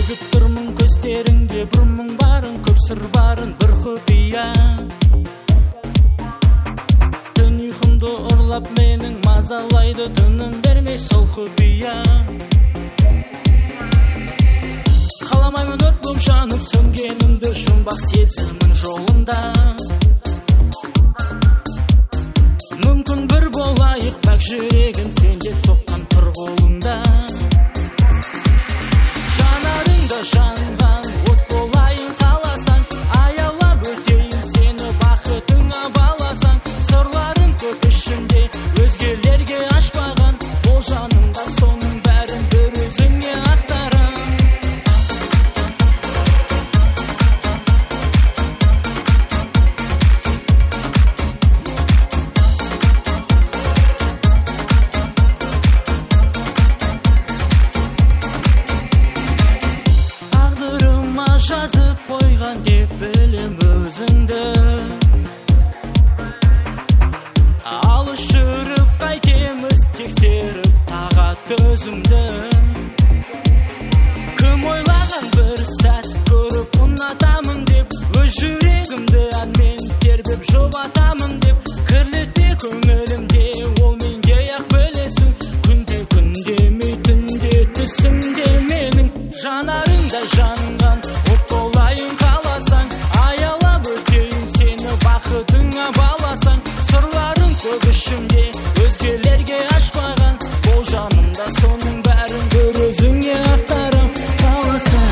сезіп тұрмын көздеріңде бір мұң барын, көп сыр барын, бір құпия. Түн ұйқымды ұрлап менің мазалайды, тыным бермей сол құпия. Қаламаймын от болып жанып сөнгенімді, жұмбақ сезімін жолында. Мүмкін бір болайық, пәк жүрегім сен деп соққан тұр қолыңда. Жанарыңда жанған от болайын қаласаң, аялап өтейін сені бақытыңа баласаң. Сырларым көп ішімде, өзгелерге ашпаған, ол жанымда соның бәрін бір өзіңе ақтарам. Жазып қойған деп білем өзіңді, алыс жүріп қайтеміз тексеріп тағат өзімді. Кім ойлаған бір сәт көріп ұнатамын деп, өз жүрегімді әнмен тербеп жұбатамын деп. Кірлетпе көңілімде, ол менде ақ білесің, күнде күндемей түнде түсімде менің. Жанарыңда жанған от болайын қаласаң, аялап өтейін сені бақытыңа баласаң. Сырларың көп ішімде, өзгелерге ашпаған, ол жанымда соның бәрін бір өзіңе ақтарам қаласаң.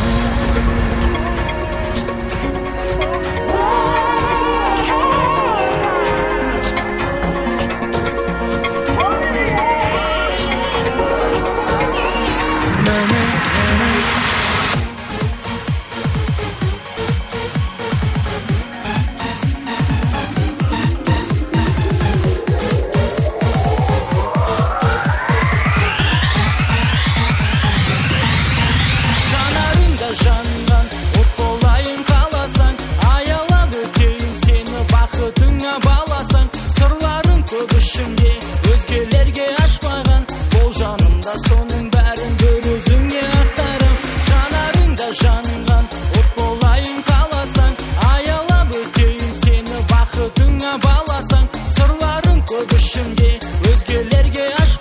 Жанған от болайын қаласаң, аялап өтейін сені бақытыңа баласаң. Сырларың көп ішімде, өзгелерге ашпаған, ол жанымда соның бәрін бір өзіңе ақтарам. Жанарыңда жанған от болайын қаласаң, аялап өтейін сені бақытыңа баласаң. Сырларың көп ішімде, өзгелерге ашпаған.